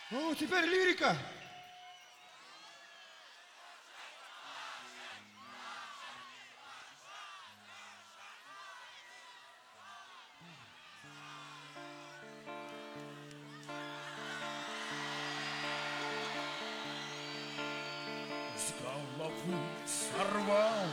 Ну, теперь лирика. С головы сорвал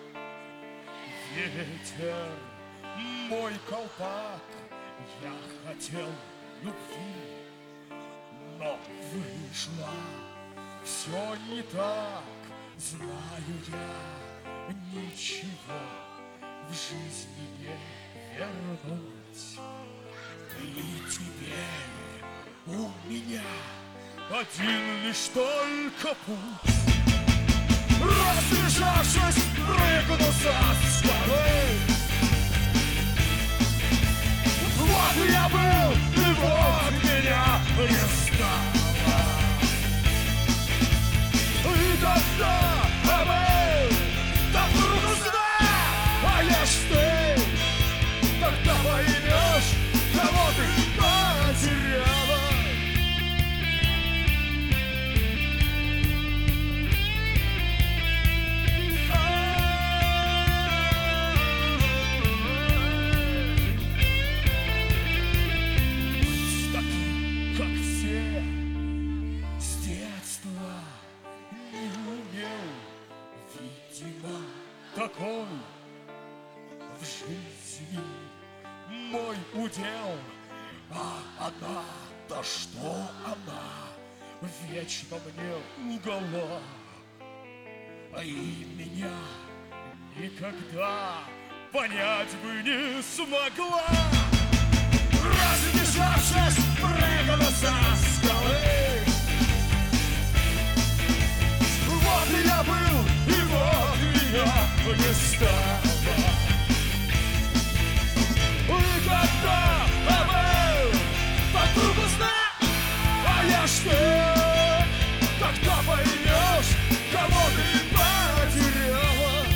ветер мой колпак. Я хотел любви, но вышло все не так. Знаю я, ничего в жизни не вернуть. И теперь у меня один лишь только путь. Разбежавшись, прыгну со скалы. Вот я был, и вот меня не стало. И тогда был, да вдруг узнал, а я ж ты. Тогда поймешь, кого ты потеряла. Такой в жизни мой удел, а она, да что она, вечно мне лгала, и меня никогда понять бы не смогла. Разбежавшись, прыгала со скалы. Вот я был, и вот меня не стало. И когда был, так вдруг узнал, а я что? Тогда поймешь, кого ты потеряла.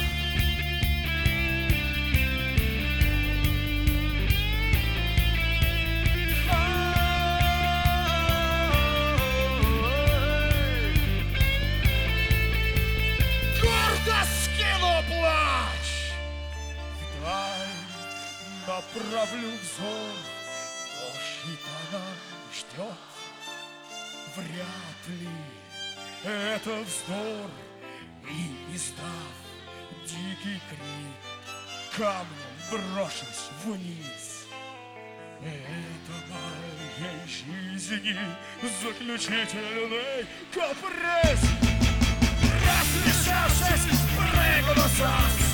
Плач вдаль направлю взор, может, она ждет. Вряд ли это вздор, и издав дикий крик, камнем брошусь вниз. Это моей жизни заключительный каприз. Разбежавшись, прыгну со